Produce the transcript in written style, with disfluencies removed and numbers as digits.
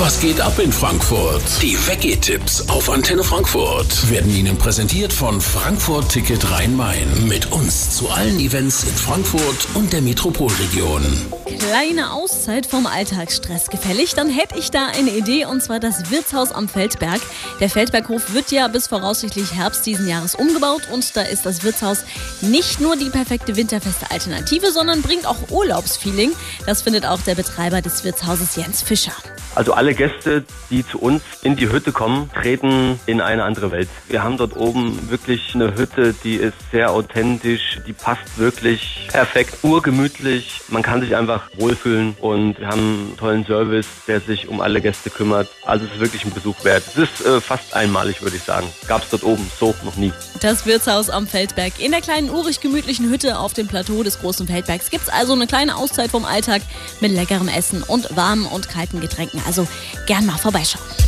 Was geht ab in Frankfurt? Die Weggehtipps auf Antenne Frankfurt werden Ihnen präsentiert von Frankfurt Ticket Rhein-Main. Mit uns zu allen Events in Frankfurt und der Metropolregion. Kleine Auszeit vom Alltagsstress gefällig, dann hätte ich da eine Idee, und zwar das Wirtshaus am Feldberg. Der Feldberghof wird ja bis voraussichtlich Herbst diesen Jahres umgebaut, und da ist das Wirtshaus nicht nur die perfekte winterfeste Alternative, sondern bringt auch Urlaubsfeeling. Das findet auch der Betreiber des Wirtshauses Jens Fischer. Also alle Gäste, die zu uns in die Hütte kommen, treten in eine andere Welt. Wir haben dort oben wirklich eine Hütte, die ist sehr authentisch, die passt wirklich perfekt, urgemütlich. Man kann sich einfach wohlfühlen und wir haben einen tollen Service, der sich um alle Gäste kümmert. Also es ist wirklich ein Besuch wert. Es ist fast einmalig, würde ich sagen. Gab es dort oben so noch nie. Das Wirtshaus am Feldberg. In der kleinen, urig gemütlichen Hütte auf dem Plateau des großen Feldbergs gibt's also eine kleine Auszeit vom Alltag mit leckerem Essen und warmen und kalten Getränken. Also gern mal vorbeischauen.